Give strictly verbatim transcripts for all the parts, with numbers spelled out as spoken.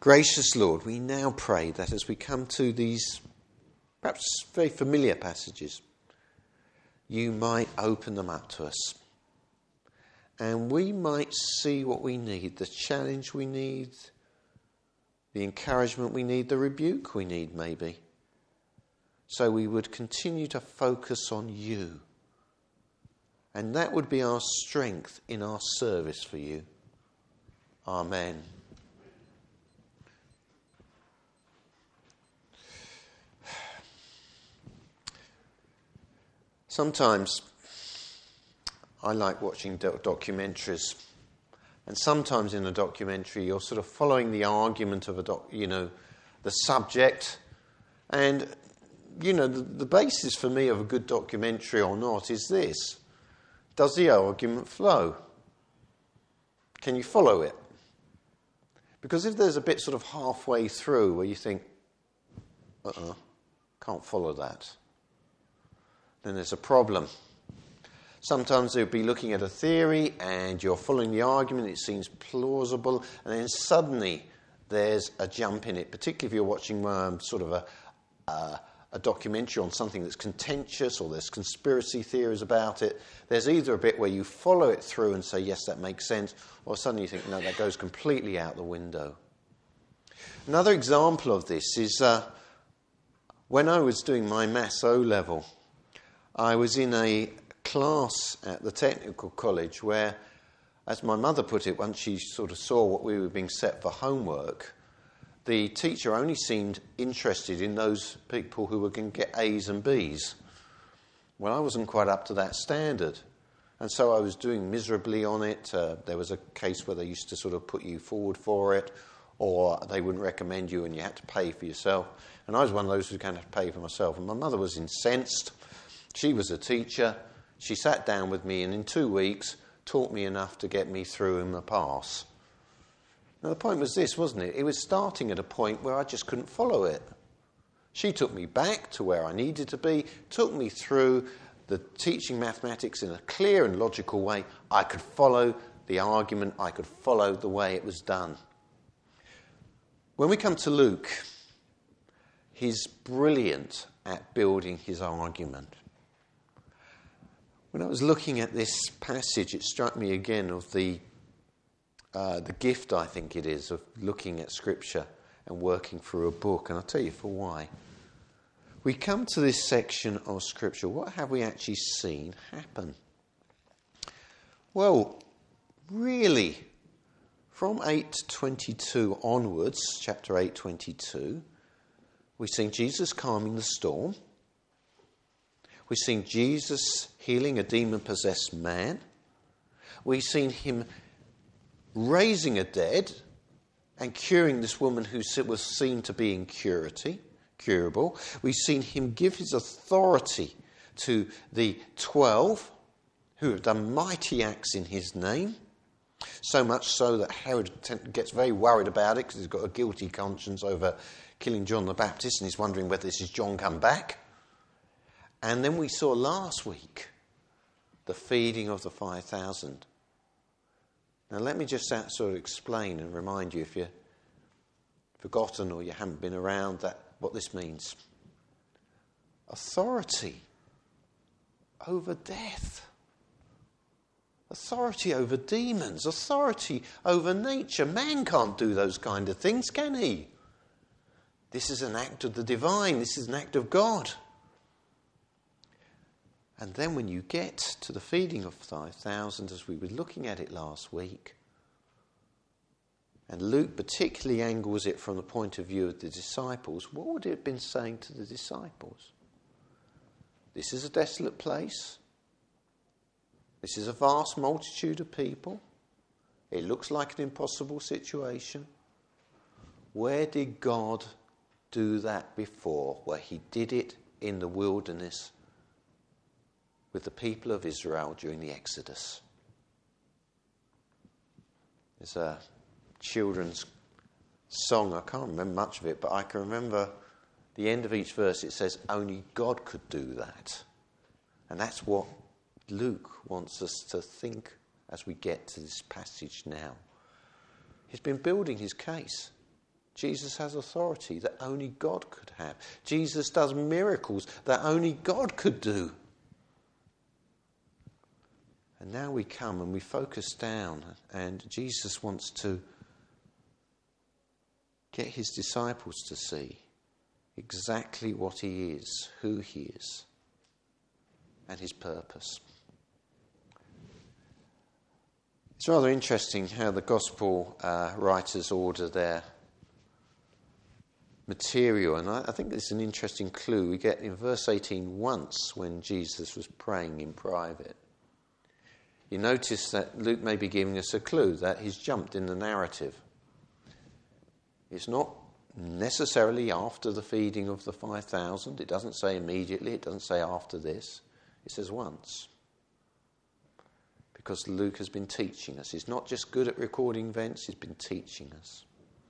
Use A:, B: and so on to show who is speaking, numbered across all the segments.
A: Gracious Lord, we now pray that as we come to these perhaps very familiar passages, you might open them up to us. And we might see what we need, the challenge we need, the encouragement we need, the rebuke we need maybe. So we would continue to focus on you. And that would be our strength in our service for you. Amen. Sometimes I like watching do- documentaries, and sometimes in a documentary you're sort of following the argument of a doc, you know, the subject, and you know the, the basis for me of a good documentary or not is this: does the argument flow? Can you follow it? Because if there's a bit sort of halfway through where you think, uh-uh, can't follow that, then there's a problem. Sometimes they'll be looking at a theory and you're following the argument, it seems plausible, and then suddenly there's a jump in it, particularly if you're watching um, sort of a, uh, a documentary on something that's contentious or there's conspiracy theories about it. There's either a bit where you follow it through and say, yes, that makes sense, or suddenly you think, no, that goes completely out the window. Another example of this is uh, when I was doing my Maths O-level, I was in a class at the technical college where, as my mother put it, once she sort of saw what we were being set for homework, the teacher only seemed interested in those people who were going to get A's and B's. Well, I wasn't quite up to that standard, and so I was doing miserably on it. Uh, there was a case where they used to sort of put you forward for it, or they wouldn't recommend you and you had to pay for yourself. And I was one of those who was going to have to pay for myself, and my mother was incensed. She was a teacher. She sat down with me and in two weeks taught me enough to get me through in the pass. Now the point was this, wasn't it? It was starting at a point where I just couldn't follow it. She took me back to where I needed to be, took me through the teaching mathematics in a clear and logical way. I could follow the argument, I could follow the way it was done. When we come to Luke, he's brilliant at building his argument. When I was looking at this passage, it struck me again of the uh, the gift, I think it is, of looking at Scripture and working through a book. And I'll tell you for why. We come to this section of Scripture. What have we actually seen happen? Well, really, from eight twenty-two onwards, chapter eight twenty-two, we've seen Jesus calming the storm. We've seen Jesus healing a demon-possessed man. We've seen him raising a dead and curing this woman who was seen to be incurity, curable. We've seen him give his authority to the twelve who have done mighty acts in his name, so much so that Herod gets very worried about it because he's got a guilty conscience over killing John the Baptist and he's wondering whether this is John come back. And then we saw last week the feeding of the five thousand. Now let me just sort of explain and remind you, if you've forgotten or you haven't been around, that what this means. Authority over death. Authority over demons. Authority over nature. Man can't do those kind of things, can he? This is an act of the divine. This is an act of God. And then when you get to the feeding of five thousand, as we were looking at it last week, and Luke particularly angles it from the point of view of the disciples, what would it have been saying to the disciples? This is a desolate place. This is a vast multitude of people. It looks like an impossible situation. Where did God do that before? Where he did it in the wilderness with the people of Israel during the Exodus. There's a children's song, I can't remember much of it, but I can remember the end of each verse. It says, only God could do that. And that's what Luke wants us to think as we get to this passage now. He's been building his case. Jesus has authority that only God could have. Jesus does miracles that only God could do. And now we come and we focus down, and Jesus wants to get his disciples to see exactly what he is, who he is, and his purpose. It's rather interesting how the gospel uh, writers order their material, and I, I think it's an interesting clue. We get in verse eighteen once when Jesus was praying in private. You notice that Luke may be giving us a clue that he's jumped in the narrative. It's not necessarily after the feeding of the five thousand. It doesn't say immediately. It doesn't say after this. It says once. Because Luke has been teaching us. He's not just good at recording events, he's been teaching us.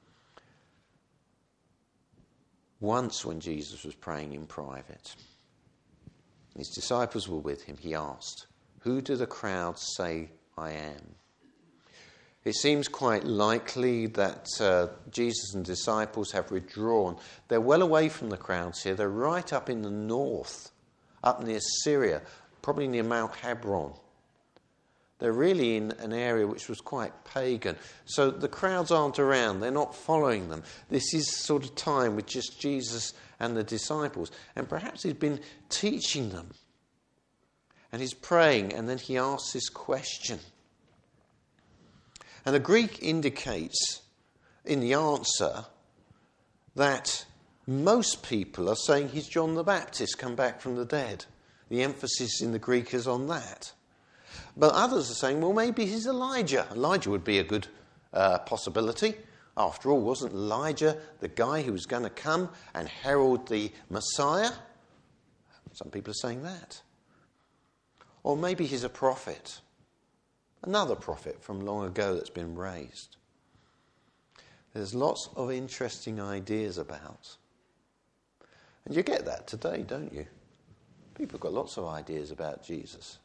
A: Once when Jesus was praying in private, his disciples were with him, he asked, "Who do the crowds say I am?" It seems quite likely that uh, Jesus and disciples have withdrawn. They're well away from the crowds here. They're right up in the north, up near Syria, probably near Mount Hebron. They're really in an area which was quite pagan. So the crowds aren't around. They're not following them. This is sort of time with just Jesus and the disciples. And perhaps he's been teaching them. And he's praying, and then he asks this question. And the Greek indicates in the answer that most people are saying he's John the Baptist come back from the dead. The emphasis in the Greek is on that. But others are saying, well, maybe he's Elijah. Elijah would be a good uh, possibility. After all, wasn't Elijah the guy who was going to come and herald the Messiah? Some people are saying that. Or maybe he's a prophet. Another prophet from long ago that's been raised. There's lots of interesting ideas about. And you get that today, don't you? People have got lots of ideas about Jesus.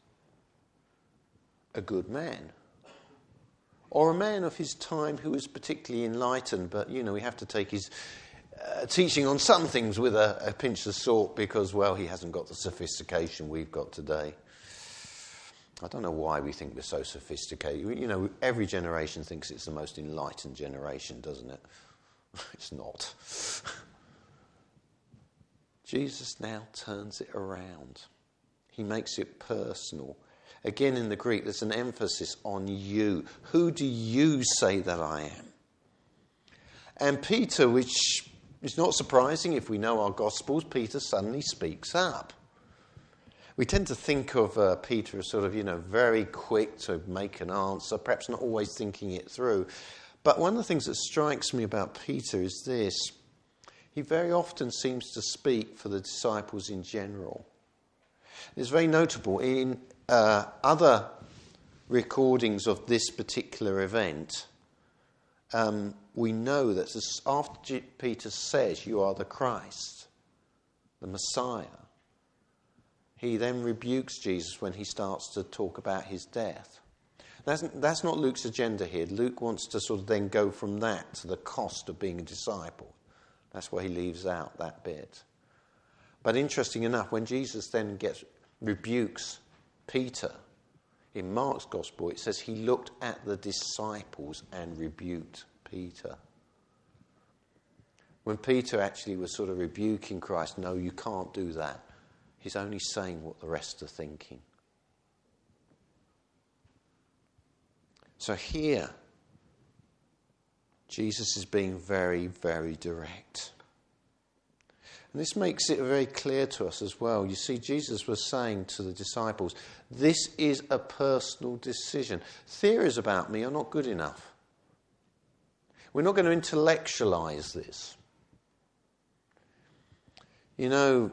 A: A good man. Or a man of his time who was particularly enlightened, but, you know, we have to take his uh, teaching on some things with a, a pinch of salt because, well, he hasn't got the sophistication we've got today. I don't know why we think we're so sophisticated. You know, every generation thinks it's the most enlightened generation, doesn't it? It's not. Jesus now turns it around. He makes it personal. Again, in the Greek, there's an emphasis on you. Who do you say that I am? And Peter, which is not surprising if we know our Gospels, Peter suddenly speaks up. We tend to think of uh, Peter as sort of, you know, very quick to make an answer, perhaps not always thinking it through. But one of the things that strikes me about Peter is this. He very often seems to speak for the disciples in general. It's very notable. In uh, other recordings of this particular event, um, we know that after Peter says, "You are the Christ, the Messiah," he then rebukes Jesus when he starts to talk about his death. That's, that's not Luke's agenda here. Luke wants to sort of then go from that to the cost of being a disciple. That's why he leaves out that bit. But interesting enough, when Jesus then gets rebukes Peter, in Mark's Gospel, it says he looked at the disciples and rebuked Peter. When Peter actually was sort of rebuking Christ, no, you can't do that. He's only saying what the rest are thinking. So here, Jesus is being very, very direct. And this makes it very clear to us as well. You see, Jesus was saying to the disciples, this is a personal decision. Theories about me are not good enough. We're not going to intellectualize this. You know,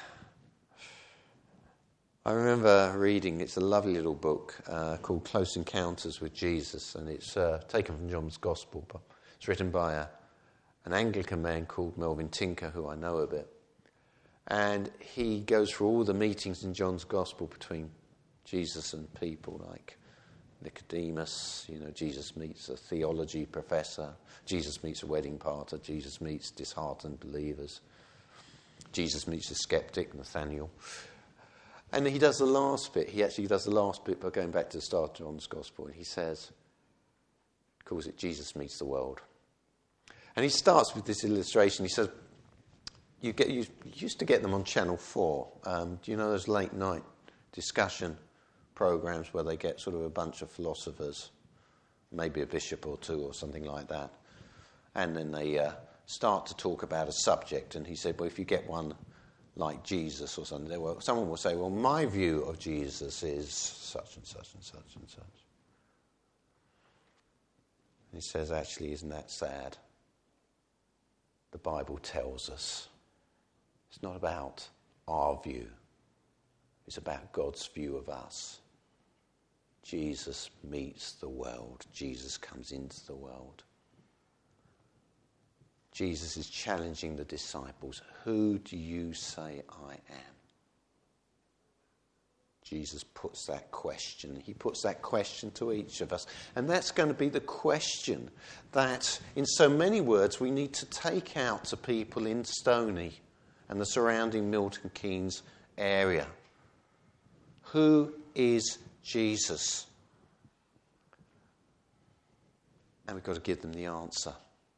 A: I remember reading, it's a lovely little book uh, called Close Encounters with Jesus, and it's uh, taken from John's Gospel, but it's written by a, an Anglican man called Melvin Tinker, who I know a bit. And he goes through all the meetings in John's Gospel between Jesus and people, like Nicodemus, you know, Jesus meets a theology professor, Jesus meets a wedding party, Jesus meets disheartened believers, Jesus meets a skeptic, Nathaniel. And he does the last bit, he actually does the last bit by going back to the start of John's Gospel, and he says, calls it Jesus meets the world. And he starts with this illustration. He says, you, get, you used to get them on Channel four. Um, do you know those late night discussion programs where they get sort of a bunch of philosophers, maybe a bishop or two or something like that, and then they uh, start to talk about a subject. And he said, well, if you get one like Jesus or something, will, someone will say, well, my view of Jesus is such and such and such and such. And he says, actually, isn't that sad? The Bible tells us it's not about our view. It's about God's view of us. Jesus meets the world. Jesus comes into the world. Jesus is challenging the disciples. Who do you say I am? Jesus puts that question. He puts that question to each of us. And that's going to be the question that, in so many words, we need to take out to people in Stony and the surrounding Milton Keynes area. Who is Jesus? And we've got to give them the answer.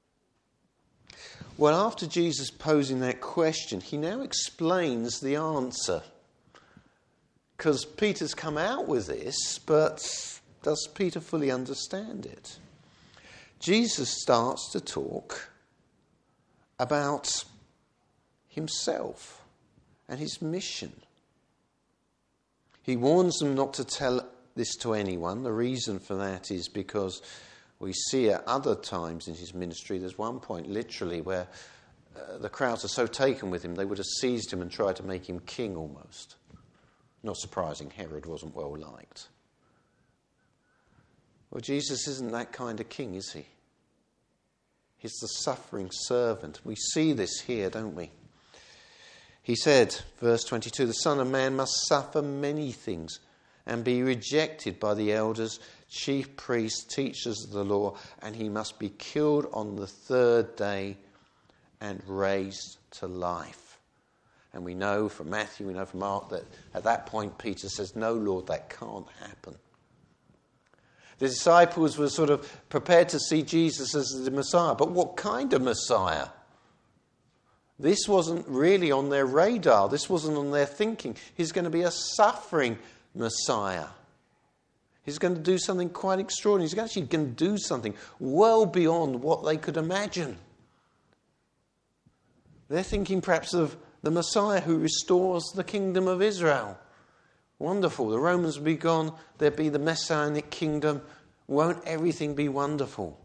A: Well, after Jesus posing that question, he now explains the answer. Because Peter's come out with this, but does Peter fully understand it? Jesus starts to talk about himself and his mission. He warns them not to tell this to anyone. The reason for that is because we see at other times in his ministry, there's one point literally where uh, the crowds are so taken with him, they would have seized him and tried to make him king almost. Not surprising, Herod wasn't well liked. Well, Jesus isn't that kind of king, is he? He's the suffering servant. We see this here, don't we? He said, verse twenty-two, the Son of Man must suffer many things and be rejected by the elders, chief priests, teachers of the law, and he must be killed on the third day and raised to life. And we know from Matthew, we know from Mark, that at that point Peter says, no, Lord, that can't happen. The disciples were sort of prepared to see Jesus as the Messiah. But what kind of Messiah? This wasn't really on their radar. This wasn't on their thinking. He's going to be a suffering Messiah. He's going to do something quite extraordinary. He's actually going to do something well beyond what they could imagine. They're thinking perhaps of the Messiah who restores the kingdom of Israel. Wonderful. The Romans will be gone. There'll be the Messianic kingdom. Won't everything be wonderful?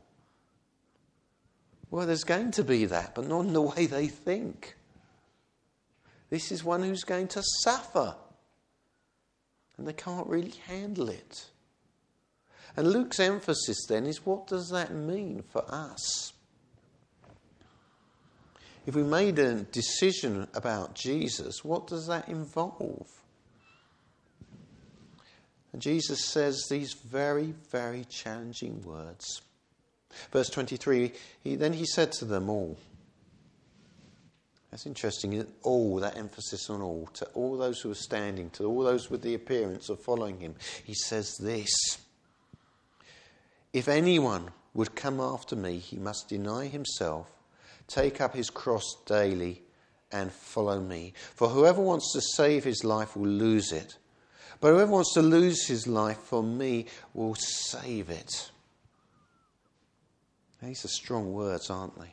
A: Well, there's going to be that, but not in the way they think. This is one who's going to suffer. And they can't really handle it. And Luke's emphasis then is, what does that mean for us? If we made a decision about Jesus, what does that involve? And Jesus says these very, very challenging words. Verse twenty-three, he, then he said to them all. That's interesting, all, that emphasis on all. To all those who are standing, to all those with the appearance of following him, he says this. If anyone would come after me, he must deny himself, take up his cross daily and follow me. For whoever wants to save his life will lose it. But whoever wants to lose his life for me will save it. These are strong words, aren't they?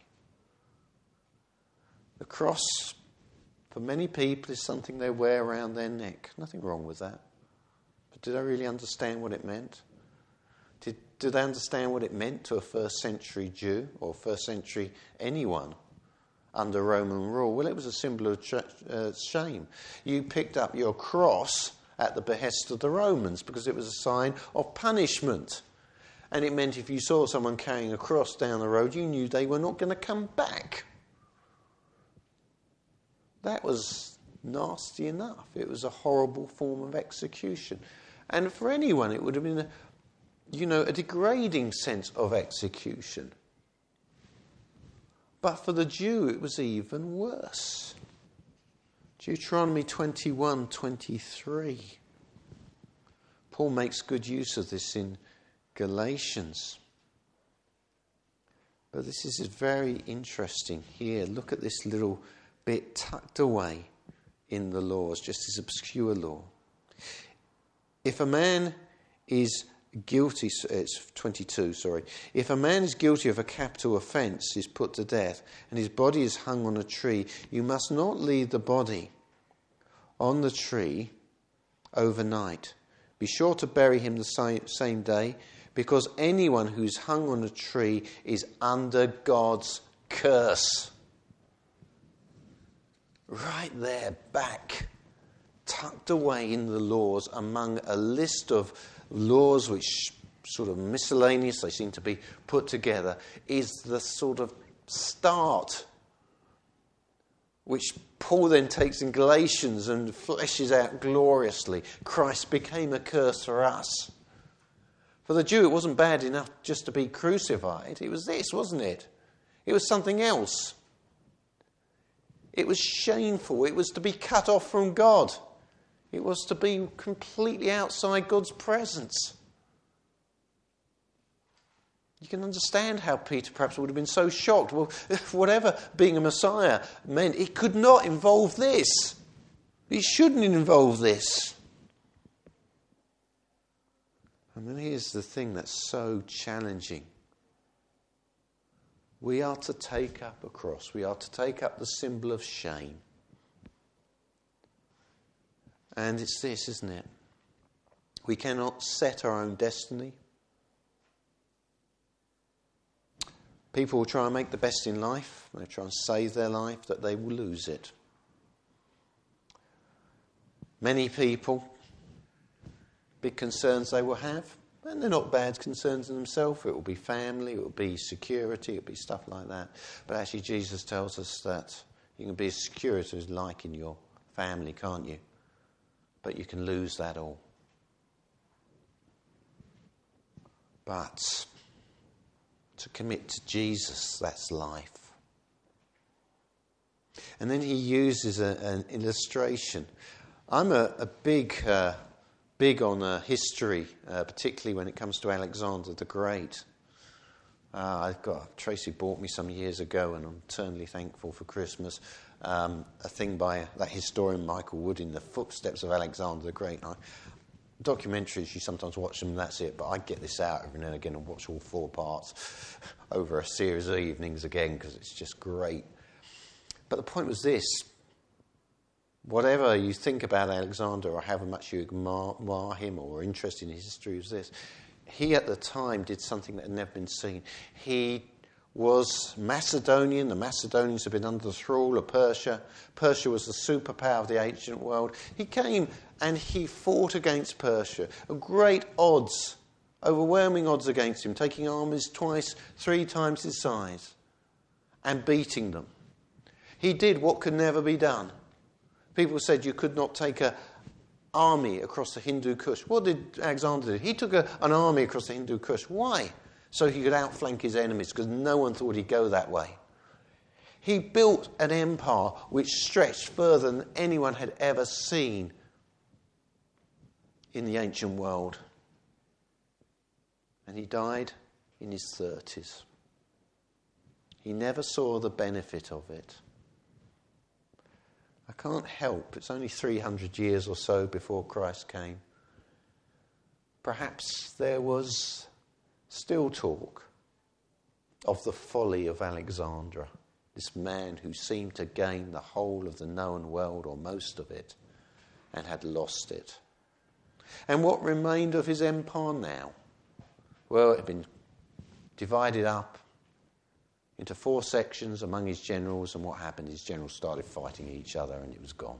A: The cross, for many people, is something they wear around their neck. Nothing wrong with that. But did they really understand what it meant? Did, did they understand what it meant to a first century Jew or first century anyone under Roman rule? Well, it was a symbol of uh, shame. You picked up your cross at the behest of the Romans because it was a sign of punishment. And it meant if you saw someone carrying a cross down the road, you knew they were not going to come back. That was nasty enough. It was a horrible form of execution. And for anyone, it would have been a, you know, a degrading sense of execution. But for the Jew, it was even worse. Deuteronomy twenty-one twenty-three. Paul makes good use of this in Galatians. But this is very interesting here. Look at this little bit tucked away in the laws, just this obscure law. If a man is guilty, it's twenty-two, sorry. If a man is guilty of a capital offence, is put to death, and his body is hung on a tree, you must not leave the body on the tree overnight. Be sure to bury him the same, same day, because anyone who's hung on a tree is under God's curse. Right there, back, tucked away in the laws, among a list of laws which sort of miscellaneous, they seem to be put together, is the sort of start which Paul then takes in Galatians and fleshes out gloriously. Christ became a curse for us. For the Jew, it wasn't bad enough just to be crucified. It was this, wasn't it? It was something else. It was shameful. It was to be cut off from God. It was to be completely outside God's presence. You can understand how Peter perhaps would have been so shocked. Well, whatever being a Messiah meant, it could not involve this. It shouldn't involve this. And then here's the thing that's so challenging. We are to take up a cross. We are to take up the symbol of shame. And it's this, isn't it? We cannot set our own destiny. People will try and make the best in life. They try and save their life, that they will lose it. Many people, big concerns they will have, and they're not bad concerns in themselves. It will be family, it will be security, it will be stuff like that. But actually Jesus tells us that you can be as secure as you like in your family, can't you? But you can lose that all. But to commit to Jesus, that's life. And then he uses a, an illustration. I'm a, a big, uh, big on uh, history, uh, particularly when it comes to Alexander the Great. Uh, I've got Tracy bought me some years ago, and I'm eternally thankful for Christmas. Um, a thing by that historian Michael Wood, In the Footsteps of Alexander the Great. I, documentaries, you sometimes watch them and that's it, but I get this out every now and again and watch all four parts over a series of evenings again because it's just great. But the point was this: whatever you think about Alexander or however much you admire him or are interested in his history, was this: he at the time did something that had never been seen. He was Macedonian. The Macedonians had been under the thrall of Persia. Persia was the superpower of the ancient world. He came and he fought against Persia. Great odds, overwhelming odds against him, taking armies twice, three times his size and beating them. He did what could never be done. People said you could not take an army across the Hindu Kush. What did Alexander do? He took a, an army across the Hindu Kush. Why? So he could outflank his enemies, because no one thought he'd go that way. He built an empire which stretched further than anyone had ever seen in the ancient world. And he died in his thirties. He never saw the benefit of it. I can't help, it's only three hundred years or so before Christ came. Perhaps there was still talk of the folly of Alexander, this man who seemed to gain the whole of the known world, or most of it, and had lost it. And what remained of his empire now? Well, it had been divided up into four sections among his generals, and what happened? His generals started fighting each other and it was gone.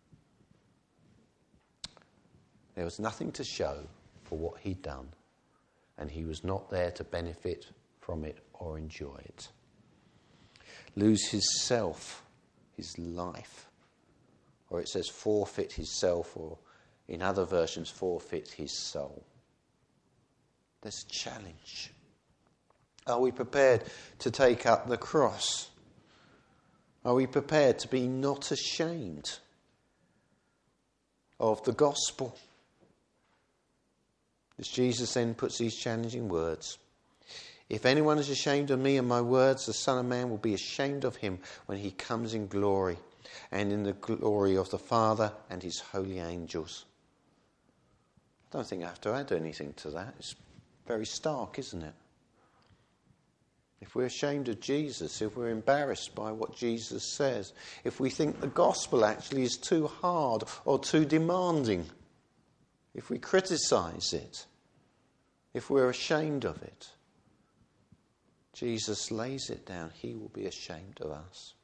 A: There was nothing to show for what he'd done, and he was not there to benefit from it or enjoy it. Lose his self, his life. Or it says forfeit his self, or in other versions, forfeit his soul. There's a challenge. Are we prepared to take up the cross? Are we prepared to be not ashamed of the gospel? As Jesus then puts these challenging words, if anyone is ashamed of me and my words, the Son of Man will be ashamed of him when he comes in glory and in the glory of the Father and his holy angels. I don't think I have to add anything to that. It's very stark, isn't it? If we're ashamed of Jesus, if we're embarrassed by what Jesus says, if we think the gospel actually is too hard or too demanding, if we criticize it, if we're ashamed of it, Jesus lays it down. He will be ashamed of us.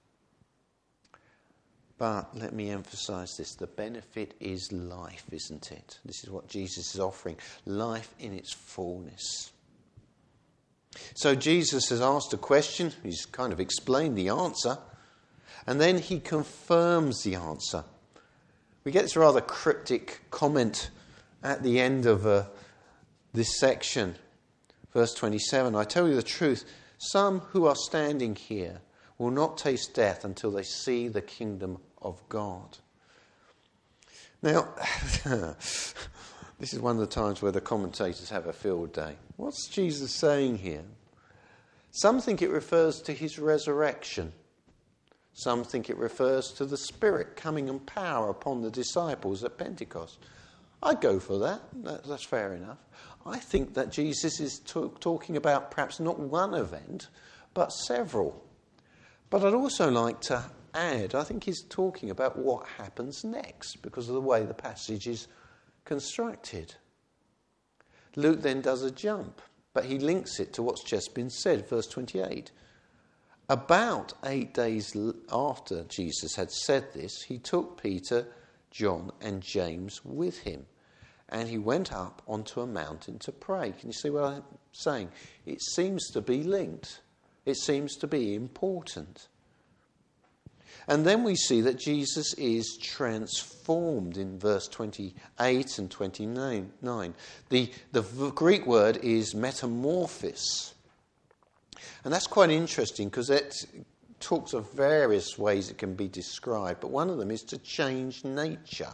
A: But let me emphasize this. The benefit is life, isn't it? This is what Jesus is offering. Life in its fullness. So Jesus has asked a question. He's kind of explained the answer. And then he confirms the answer. We get this rather cryptic comment at the end of uh, this section. Verse twenty-seven, I tell you the truth, some who are standing here will not taste death until they see the kingdom of God. Now, this is one of the times where the commentators have a field day. What's Jesus saying here? Some think it refers to his resurrection. Some think it refers to the Spirit coming in power upon the disciples at Pentecost. I'd go for that. That's fair enough. I think that Jesus is t- talking about perhaps not one event, but several. But I'd also like to add, I think he's talking about what happens next because of the way the passage is constructed. Luke then does a jump, but he links it to what's just been said, verse twenty-eight. About eight days after Jesus had said this, he took Peter, John and James with him, and he went up onto a mountain to pray. Can you see what I'm saying? It seems to be linked. It seems to be important. And then we see that Jesus is transformed in verse twenty-eight and twenty-nine. The, the Greek word is metamorphosis. And that's quite interesting because it talks of various ways it can be described, but one of them is to change nature.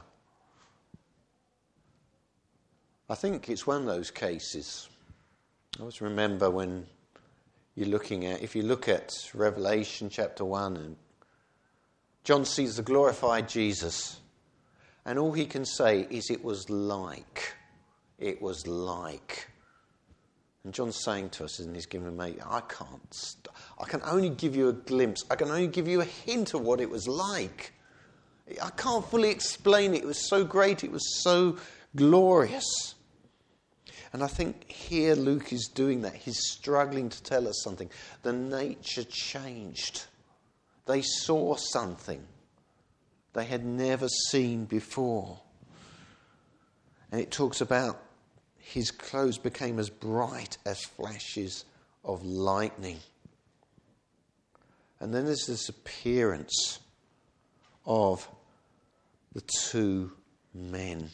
A: I think it's one of those cases. I always remember when you're looking at, if you look at Revelation chapter one, and John sees the glorified Jesus, and all he can say is it was like, it was like. And John's saying to us, and he's giving me, I can't, st- I can only give you a glimpse, I can only give you a hint of what it was like. I can't fully explain it. It was so great, it was so glorious. And I think here Luke is doing that. He's struggling to tell us something. The nature changed. They saw something they had never seen before. And it talks about his clothes became as bright as flashes of lightning. And then there's this appearance of the two men,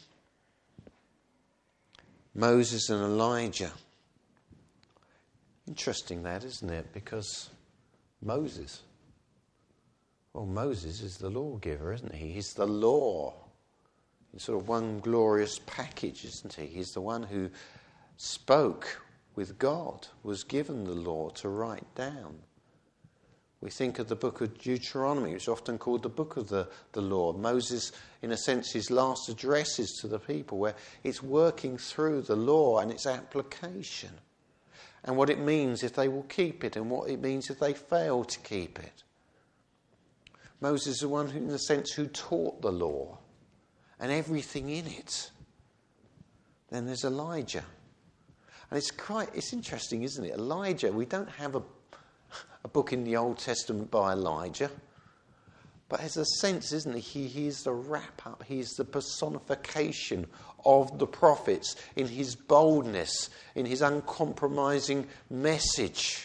A: Moses and Elijah. Interesting that, isn't it? Because Moses, well, Moses is the lawgiver, isn't he? He's the law. It's sort of one glorious package, isn't he? He's the one who spoke with God, was given the law to write down. We think of the book of Deuteronomy, which is often called the book of the, the law. Moses, in a sense, his last addresses to the people, where it's working through the law and its application, and what it means if they will keep it, and what it means if they fail to keep it. Moses is the one who, in a sense, who taught the law and everything in it. Then there's Elijah. And it's quite, it's interesting, isn't it? Elijah, we don't have a, a book in the Old Testament by Elijah. But there's a sense, isn't he? He, he's the wrap-up. He's the personification of the prophets in his boldness, in his uncompromising message.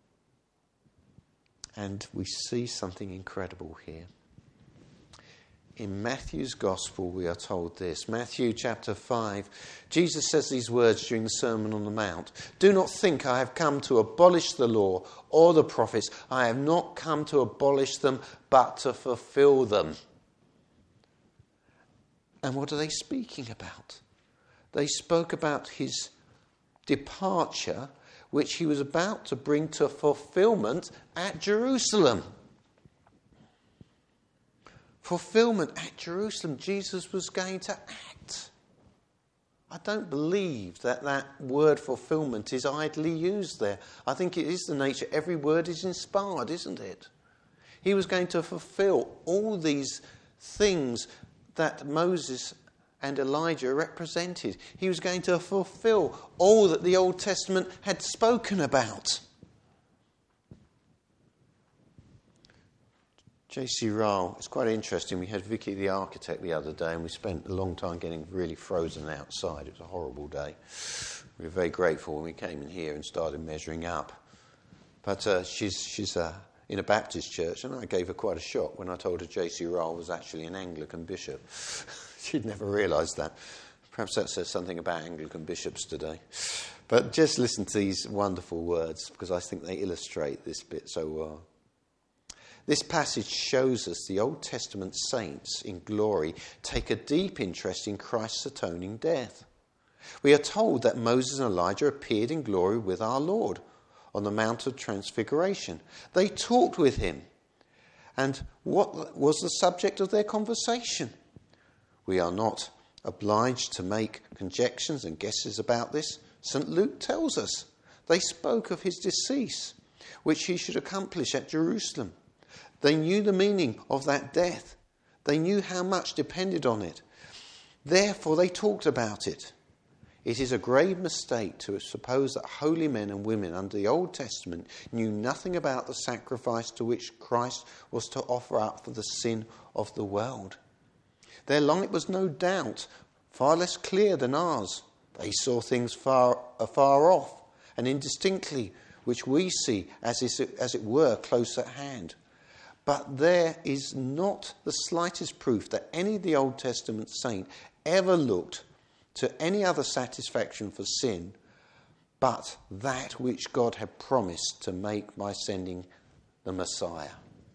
A: And we see something incredible here. in Matthew's Gospel, we are told this. Matthew chapter five, Jesus says these words during the Sermon on the Mount. Do not think I have come to abolish the law or the prophets. I have not come to abolish them, but to fulfill them. And what are they speaking about? They spoke about his departure, which he was about to bring to fulfillment at Jerusalem. Fulfillment at Jerusalem. Jesus was going to act. I don't believe that that word fulfillment is idly used there. I think it is the nature. Every word is inspired, isn't it? He was going to fulfill all these things that Moses and Elijah represented. He was going to fulfill all that the Old Testament had spoken about. J C Ryle, it's quite interesting. We had Vicky the architect the other day and we spent a long time getting really frozen outside. It was a horrible day. We were very grateful when we came in here and started measuring up. But uh, she's she's uh, in a Baptist church, and I gave her quite a shock when I told her J C Ryle was actually an Anglican bishop. She'd never realised that. Perhaps that says something about Anglican bishops today. But just listen to these wonderful words, because I think they illustrate this bit so well. This passage shows us the Old Testament saints in glory take a deep interest in Christ's atoning death. We are told that Moses and Elijah appeared in glory with our Lord on the Mount of Transfiguration. They talked with him. And what was the subject of their conversation? We are not obliged to make conjectures and guesses about this. Saint Luke tells us they spoke of his decease, which he should accomplish at Jerusalem. They knew the meaning of that death. They knew how much depended on it. Therefore, they talked about it. It is a grave mistake to suppose that holy men and women under the Old Testament knew nothing about the sacrifice to which Christ was to offer up for the sin of the world. Their light was no doubt far less clear than ours. They saw things far afar off and indistinctly, which we see as, is, as it were close at hand. But there is not the slightest proof that any of the Old Testament saint ever looked to any other satisfaction for sin but that which God had promised to make by sending the Messiah.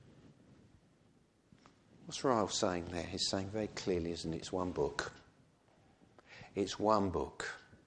A: What's Ryle saying there? He's saying very clearly, isn't it? It's one book. It's one book.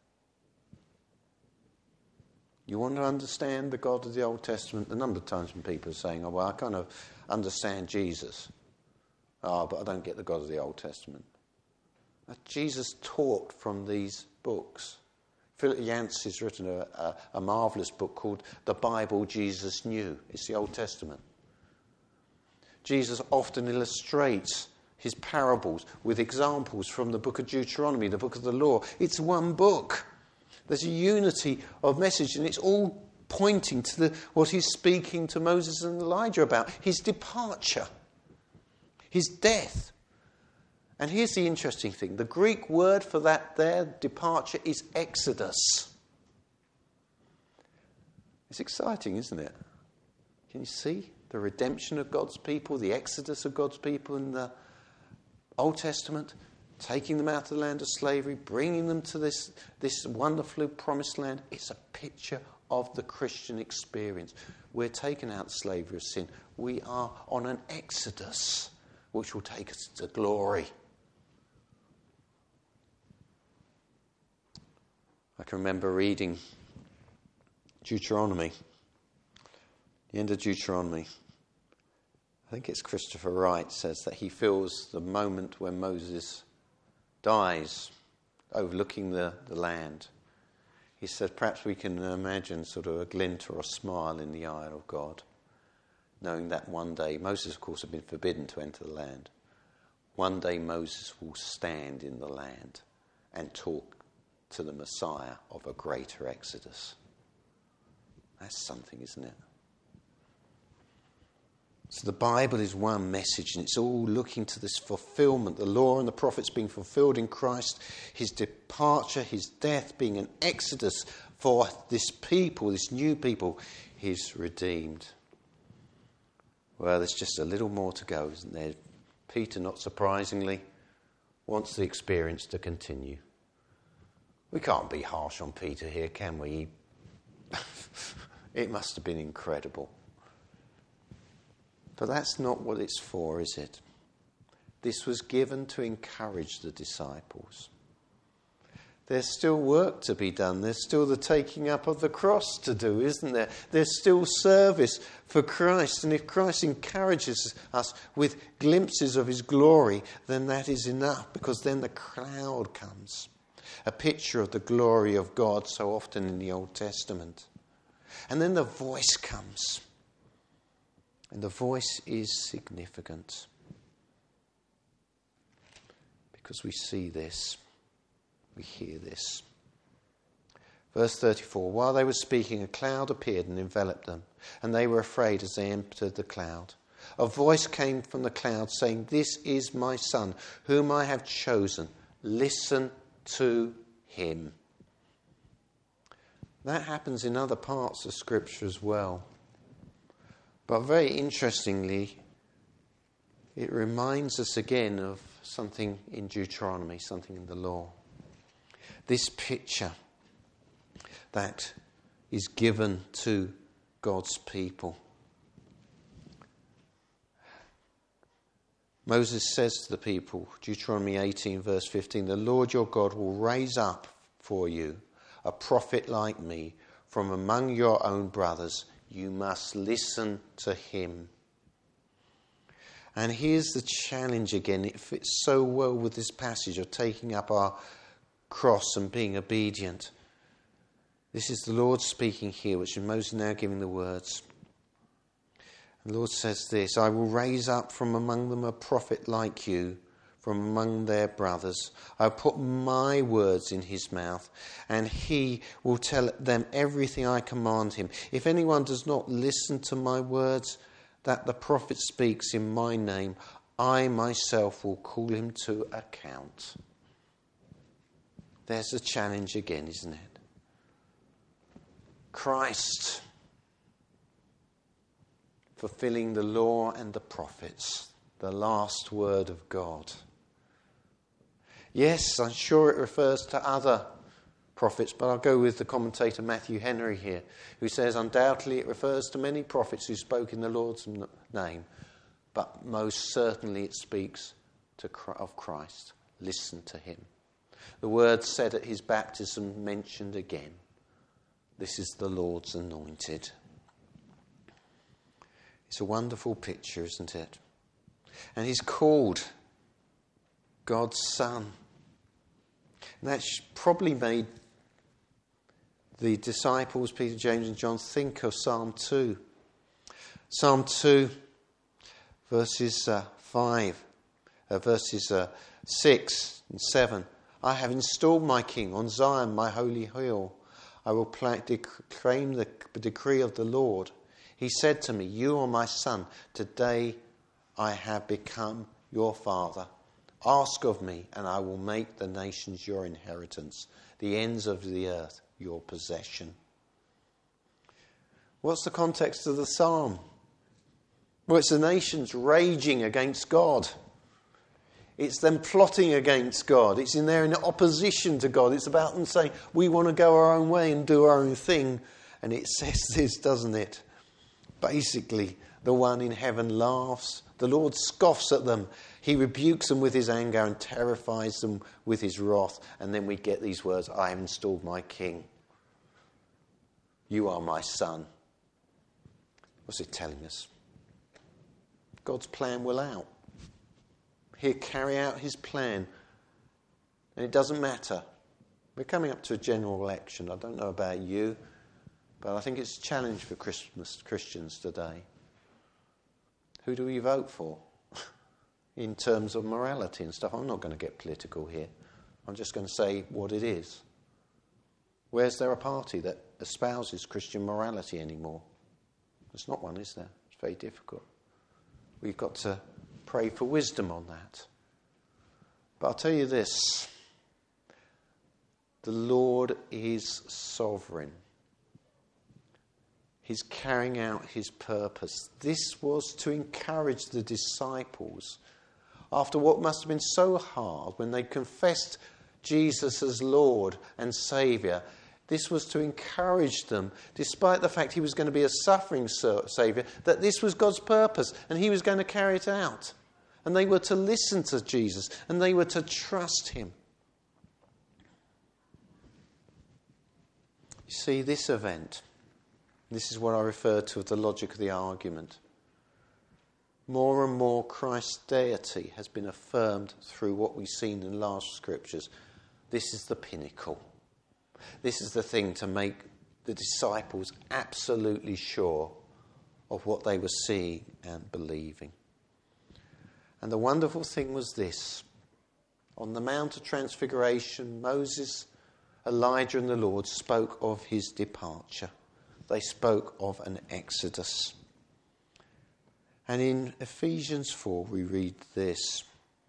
A: You want to understand the God of the Old Testament? The number of times when people are saying, oh, well, I kind of understand Jesus. Oh, but I don't get the God of the Old Testament. But Jesus taught from these books. Philip Yancey has written a, a, a marvellous book called The Bible Jesus Knew. It's the Old Testament. Jesus often illustrates his parables with examples from the book of Deuteronomy, the book of the law. It's one book. There's a unity of message, and it's all pointing to the, what he's speaking to Moses and Elijah about, his departure, his death. And here's the interesting thing. The Greek word for that there, departure, is exodus. It's exciting, isn't it? Can you see the redemption of God's people, the exodus of God's people in the Old Testament? Taking them out of the land of slavery, bringing them to this, this wonderfully promised land. It's a picture of the Christian experience. We're taken out of slavery of sin. We are on an exodus, which will take us to glory. I can remember reading Deuteronomy, the end of Deuteronomy. I think it's Christopher Wright says that he feels the moment when Moses dies, overlooking the, the land. He said, perhaps we can imagine sort of a glint or a smile in the eye of God, knowing that one day, Moses, of course, had been forbidden to enter the land. One day Moses will stand in the land and talk to the Messiah of a greater exodus. That's something, isn't it? So the Bible is one message, and it's all looking to this fulfillment, the law and the prophets being fulfilled in Christ, his departure, his death being an exodus for this people, this new people, his redeemed. Well, there's just a little more to go, isn't there? Peter, not surprisingly, wants the experience to continue. We can't be harsh on Peter here, can we? It must have been incredible. But that's not what it's for, is it? This was given to encourage the disciples. There's still work to be done. There's still the taking up of the cross to do, isn't there? There's still service for Christ. And if Christ encourages us with glimpses of his glory, then that is enough, because then the cloud comes. A picture of the glory of God so often in the Old Testament. And then the voice comes. And the voice is significant. Because we see this. We hear this. Verse thirty-four, while they were speaking, a cloud appeared and enveloped them, and they were afraid as they entered the cloud. A voice came from the cloud saying, "This is my son, whom I have chosen. Listen to him." That happens in other parts of Scripture as well. But very interestingly, it reminds us again of something in Deuteronomy, something in the law. This picture that is given to God's people. Moses says to the people, Deuteronomy eighteen verse fifteen, "The Lord your God will raise up for you a prophet like me from among your own brothers. You must listen to him." And here's the challenge again. It fits so well with this passage of taking up our cross and being obedient. This is the Lord speaking here, which is Moses now giving the words. The Lord says this, "I will raise up from among them a prophet like you, from among their brothers. I will put my words in his mouth, and he will tell them everything I command him. If anyone does not listen to my words that the prophet speaks in my name, I myself will call him to account." There's a challenge again, isn't it? Christ fulfilling the law and the prophets, the last word of God. Yes, I'm sure it refers to other prophets, but I'll go with the commentator Matthew Henry here, who says undoubtedly it refers to many prophets who spoke in the Lord's name, but most certainly it speaks to, of Christ. Listen to him. The words said at his baptism mentioned again. This is the Lord's anointed. It's a wonderful picture, isn't it? And he's called God's Son. And that's probably made the disciples, Peter, James and John, think of Psalm two. Psalm two, verses uh, five, uh, verses uh, six and seven. "I have installed my king on Zion, my holy hill. I will proclaim the decree of the Lord. He said to me, 'You are my son. Today I have become your father. Ask of me, and I will make the nations your inheritance, the ends of the earth your possession.'" What's the context of the psalm? Well, it's the nations raging against God. It's them plotting against God. It's in there in opposition to God. It's about them saying, we want to go our own way and do our own thing. And it says this, doesn't it? Basically, the one in heaven laughs. The Lord scoffs at them. He rebukes them with his anger and terrifies them with his wrath. And then we get these words, "I have installed my king. You are my son." What's it telling us? God's plan will out. He'll carry out his plan. And it doesn't matter. We're coming up to a general election. I don't know about you, but I think it's a challenge for Christmas, Christians today. Who do we vote for? In terms of morality and stuff. I'm not going to get political here. I'm just going to say what it is. Where's there a party that espouses Christian morality anymore? There's not one, is there? It's very difficult. We've got to pray for wisdom on that. But I'll tell you this. The Lord is sovereign. He's carrying out his purpose. This was to encourage the disciples after what must have been so hard when they confessed Jesus as Lord and Saviour. This was to encourage them, despite the fact he was going to be a suffering Saviour, that this was God's purpose and he was going to carry it out. And they were to listen to Jesus and they were to trust him. You see, this event, this is what I refer to as the logic of the argument. More and more Christ's deity has been affirmed through what we've seen in the last scriptures. This is the pinnacle. This is the thing to make the disciples absolutely sure of what they were seeing and believing. And the wonderful thing was this. On the Mount of Transfiguration, Moses, Elijah and the Lord spoke of his departure. They spoke of an exodus. And in Ephesians four we read this.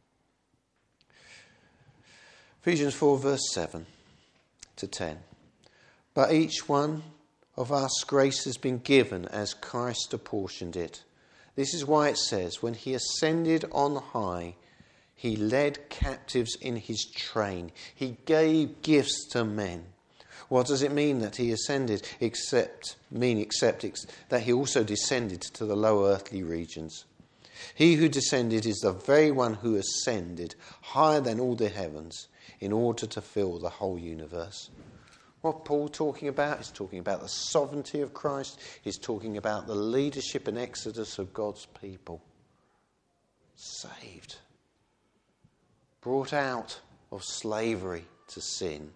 A: Ephesians four verse seven to ten. But each one of us grace has been given as Christ apportioned it. This is why it says, when he ascended on high, he led captives in his train. He gave gifts to men. What does it mean that he ascended? Except, mean except ex, that he also descended to the lower earthly regions. He who descended is the very one who ascended higher than all the heavens in order to fill the whole universe. What Paul talking about? He's talking about the sovereignty of Christ. He's talking about the leadership and exodus of God's people. Saved. Brought out of slavery to sin.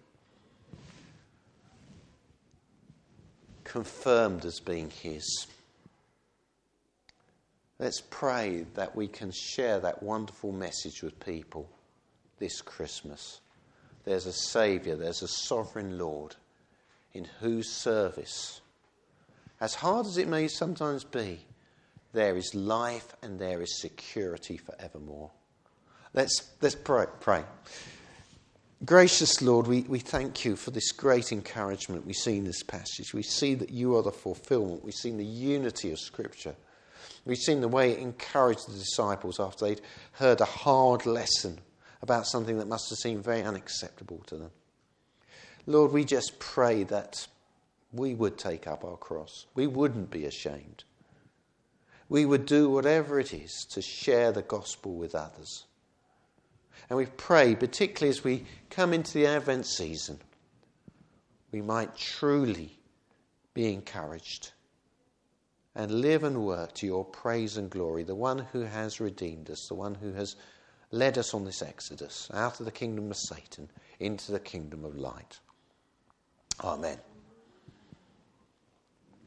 A: Confirmed as being his. Let's pray that we can share that wonderful message with people this Christmas. There's a Saviour, there's a sovereign Lord in whose service, as hard as it may sometimes be, there is life and there is security forevermore. Let's, let's pray. pray. Gracious Lord, we, we thank you for this great encouragement we see in this passage. We see that you are the fulfillment. We've seen the unity of Scripture. We've seen the way it encouraged the disciples after they'd heard a hard lesson about something that must have seemed very unacceptable to them. Lord, we just pray that we would take up our cross. We wouldn't be ashamed. We would do whatever it is to share the gospel with others. And we pray, particularly as we come into the Advent season, we might truly be encouraged and live and work to your praise and glory, the one who has redeemed us, the one who has led us on this exodus out of the kingdom of Satan into the kingdom of light. Amen.